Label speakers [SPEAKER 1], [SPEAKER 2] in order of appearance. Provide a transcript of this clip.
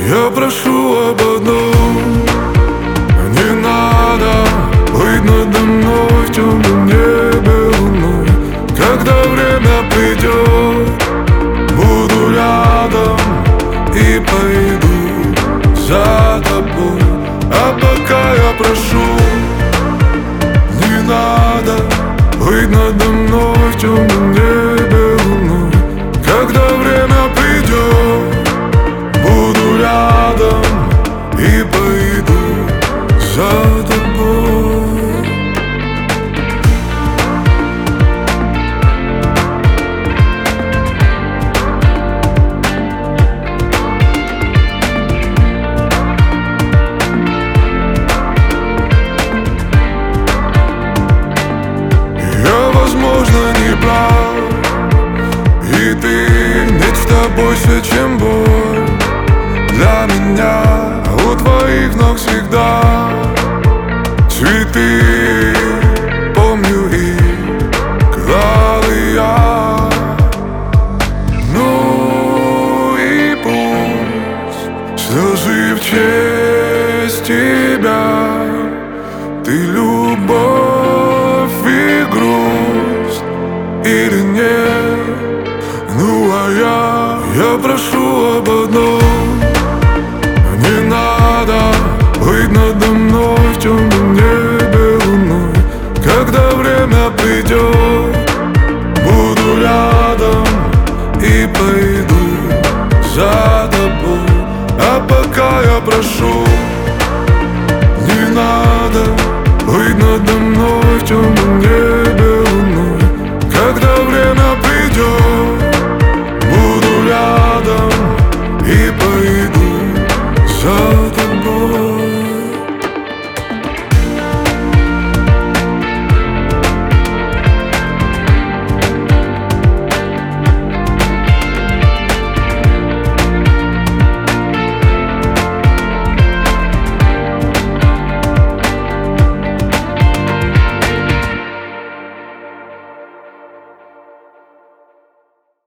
[SPEAKER 1] Я прошу об одном: не надо быть надо мной в темном небе луной. Когда время придет, буду рядом и пойду за тобой. А пока я прошу: не надо быть надо мной в темном небе луной. Когда время придет, буду рядом и пойду за тобой. Я, возможно, не прав, и ты ведь в тобой все, чем боль. Для меня у твоих ног всегда цветы, помню их, клал и я. Ну и пусть слезы в честь тебя. Ты любовь и грусть или нет? Ну а я прошу об одном: не надо быть надо мной в темном небе луной. Когда время придет, буду рядом и пойду за тобой. А пока я прошу: не надо быть надо мной в темном небе.